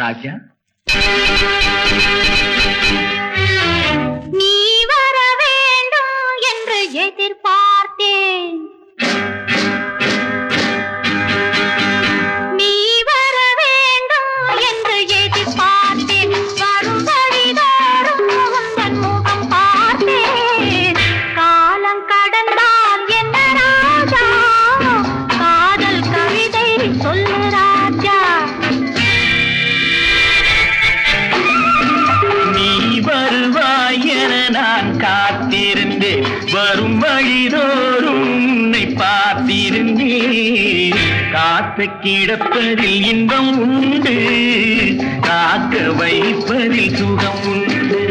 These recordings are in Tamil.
ராஜா. நீ வர வேண்டும் என்று எதிர்பார்த்தேன், நீ வர வேண்டும் என்று எதிர்பார்த்தேன், வரும் வழிதோறும் உந்தன் முகம் பார்த்தேன். காலம் கடந்தால் என்ன ராஜா, காதல் கவிதை சொல்லு ராஜா. நீ வருவாய் என நான் காத்திருந்தேன், வரும் வழிதோறும் உன்னை பார்த்திருந்தேன். காத்து கிடப்பதில் இன்பம் உண்டு, காக்க வைப்பதில் சுகம் உண்டு.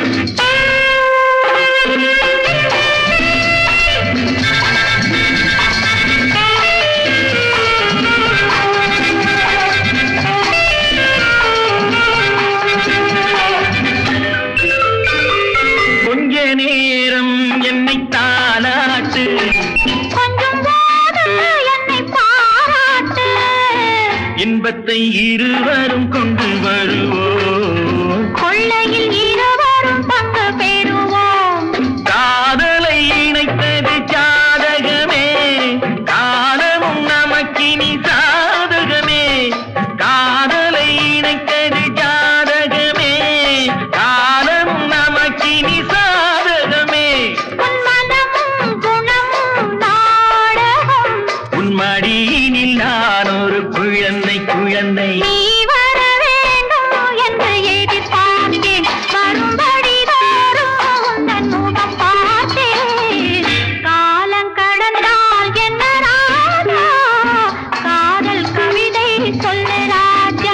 கொஞ்ச நேரம் என்னை தாளாட்டு, கொஞ்சம் போது என்னை பாராட்டு, இன்பத்தை இருவரும் கொண்டு வருவோம், கொள்ளையில் இருவரும் பங்கு பெறுவோம். காதலை இணைத்தது ஜாதகமே, காலமும் நமக்கினி சாதகமே. காதலை இணைத்தது ஜாதகமே, காலமும் நமக்கினி சாதகமே. உன் மனமும் குணமும் நாடகம், உன் மடியினில் நான் ஒரு குழந்தை குழந்தை. நீ வர வேண்டும் என்று எதிர்பார்த்தேன், வரும்படி தோறும் உந்தன் முகம் பார்த்தேன். காலம் கடந்தால் என்ன ராஜா, காதல் கவிதை சொல்லு ராஜா.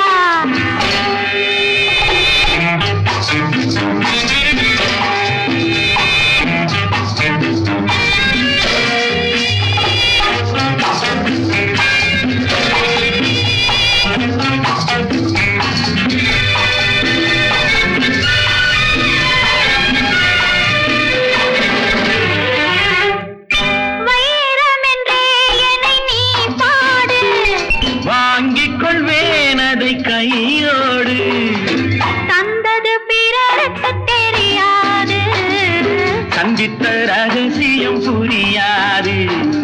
வைரமென்றே என்னை நீ பாடு, வாங்கிக் கொள்வேன் அதை கையோடு. தந்தது பிறருக்கு தெரியாது, சந்தித்த ரகசியம் புரியாது.